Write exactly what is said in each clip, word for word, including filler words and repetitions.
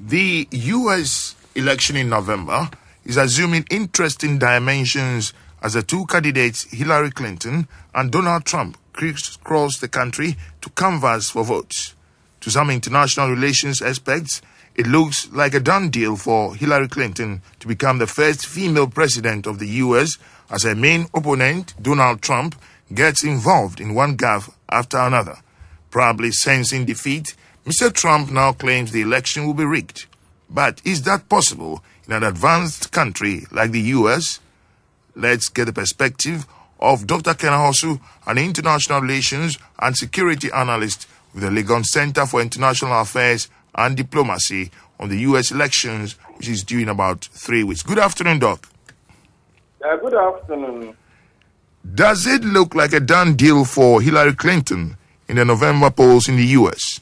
The U S election in November is assuming interesting dimensions as the two candidates, Hillary Clinton and Donald Trump, crisscross the country to canvass for votes. To some international relations experts, it looks like a done deal for Hillary Clinton to become the first female president of the U S as her main opponent, Donald Trump, gets involved in one gaffe after another. Probably sensing defeat, Mister Trump now claims the election will be rigged. But is that possible in an advanced country like the U S? Let's get the perspective of Doctor Ken Ahosu, an international relations and security analyst with the Legon Center for International Affairs and Diplomacy on the U S elections, which is due in about three weeks. Good afternoon, Doc. Uh, good afternoon. Does it look like a done deal for Hillary Clinton in the November polls in the U S?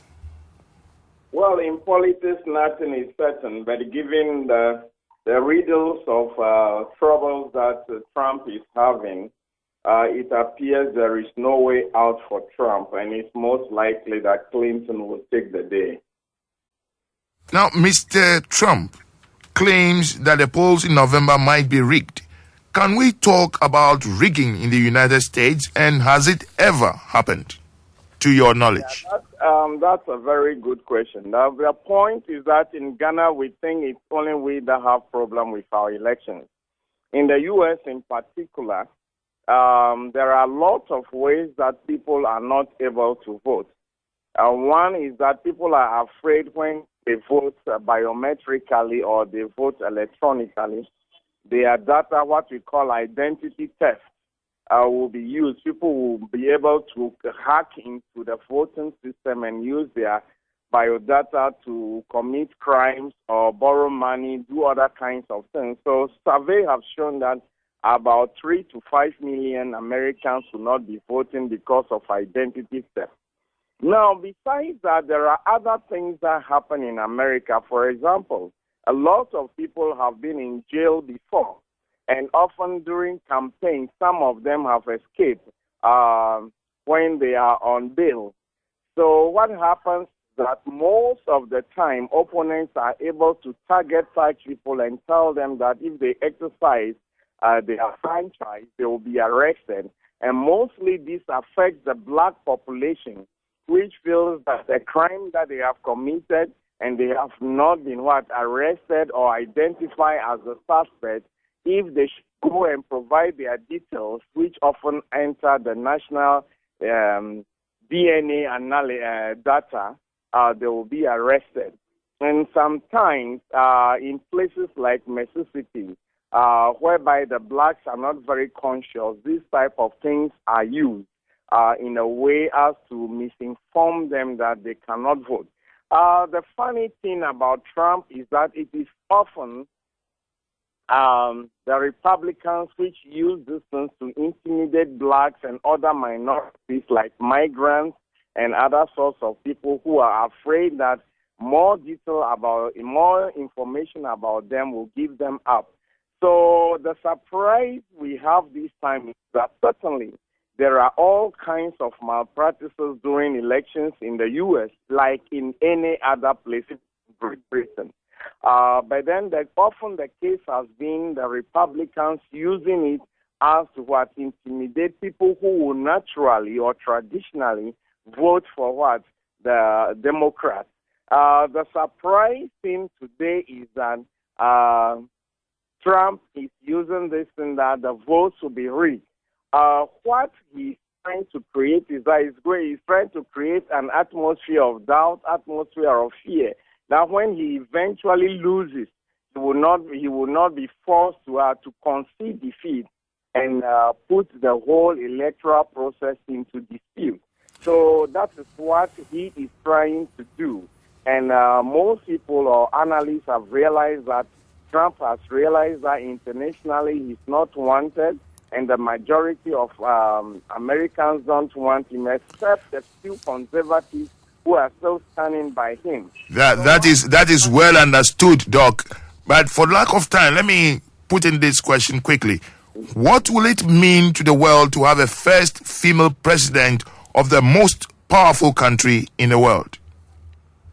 Well, in politics, nothing is certain, but given the, the riddles of uh, troubles that uh, Trump is having, uh, it appears there is no way out for Trump, and it's most likely that Clinton will take the day. Now, Mister Trump claims that the polls in November might be rigged. Can we talk about rigging in the United States, and has it ever happened, to your knowledge? Yeah, that's, um, that's a very good question. Now, the point is that in Ghana, we think it's only we that have problem with our elections. In the U S in particular, um, there are lots of ways that people are not able to vote. Uh, one is that people are afraid when they vote uh, biometrically or they vote electronically, their data, what we call identity theft, uh, will be used. People will be able to hack into the voting system and use their biodata to commit crimes or borrow money, do other kinds of things. So surveys have shown that about three to five million Americans will not be voting because of identity theft. Now, besides that, there are other things that happen in America. For example, a lot of people have been in jail before, and often during campaigns, some of them have escaped uh, when they are on bail. So what happens is that most of the time, opponents are able to target such people and tell them that if they exercise uh, their franchise, they will be arrested. And mostly this affects the black population, which feels that the crime that they have committed and they have not been what arrested or identified as a suspect, if they should go and provide their details, which often enter the national um, D N A anal- uh, data, uh, they will be arrested. And sometimes uh, in places like Mississippi, uh, whereby the blacks are not very conscious, these type of things are used uh, in a way as to misinform them that they cannot vote. Uh, the funny thing about Trump is that it is often um, the Republicans which use this things to intimidate blacks and other minorities like migrants and other sorts of people who are afraid that more detail about, more information about them will give them up. So the surprise we have this time is that certainly there are all kinds of malpractices during elections in the U S, like in any other place in Great Britain. Uh, but then the, often the case has been the Republicans using it as to what intimidate people who will naturally or traditionally vote for what? The Democrats. Uh, the surprise thing today is that uh, Trump is using this and that the votes will be rigged. Uh, what he's trying to create is that he's, going, he's trying to create an atmosphere of doubt, atmosphere of fear. Now, when he eventually loses, he will not he will not be forced to uh, to concede defeat and uh, put the whole electoral process into dispute. So that is what he is trying to do. And uh, most people or analysts have realized that Trump has realized that internationally he's not wanted, and the majority of um, Americans don't want him, except the few conservatives who are still standing by him. That that is that is well understood, Doc. But for lack of time, let me put in this question quickly. What will it mean to the world to have a first female president of the most powerful country in the world? Well,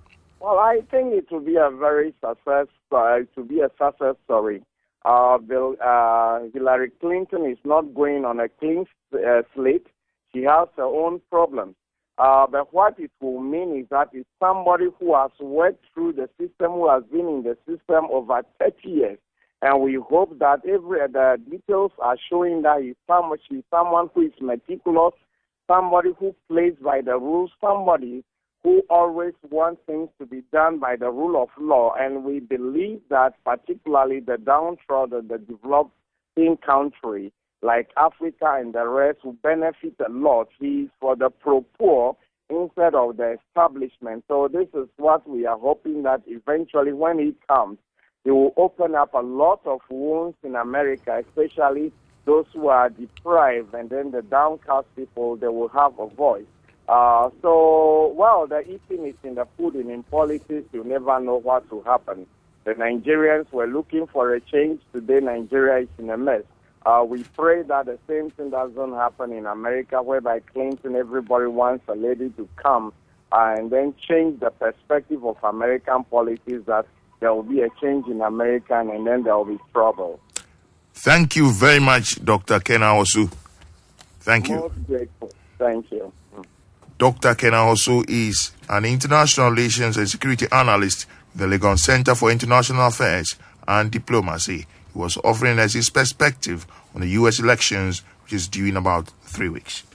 Well, I think it will be a very success. Uh, it will be a success story. Uh, Bill, uh, Hillary Clinton is not going on a clean uh, slate. She has her own problems. Uh, but what it will mean is that it's somebody who has worked through the system, who has been in the system over thirty years. And we hope that every the details are showing that he's someone, she's someone who is meticulous, somebody who plays by the rules, somebody who always wants things to be done by the rule of law. And we believe that particularly the downtrodden, the developing country, like Africa and the rest, will benefit a lot. He's for the pro-poor instead of the establishment. So this is what we are hoping, that eventually when he comes, he will open up a lot of wounds in America, especially those who are deprived, and then the downcast people, they will have a voice. Uh, so, well, the eating is in the food, and in politics, you never know what will happen. The Nigerians were looking for a change. Today, Nigeria is in a mess. Uh, we pray that the same thing doesn't happen in America, whereby Clinton, everybody wants a lady to come uh, and then change the perspective of American politics, that there will be a change in America, and then there will be trouble. Thank you very much, Doctor Ken Ahosu. Thank you. Most grateful. Thank you. Doctor Ken Ahosu is an international relations and security analyst with the Legon Center for International Affairs and Diplomacy. He was offering us his perspective on the U S elections, which is due in about three weeks.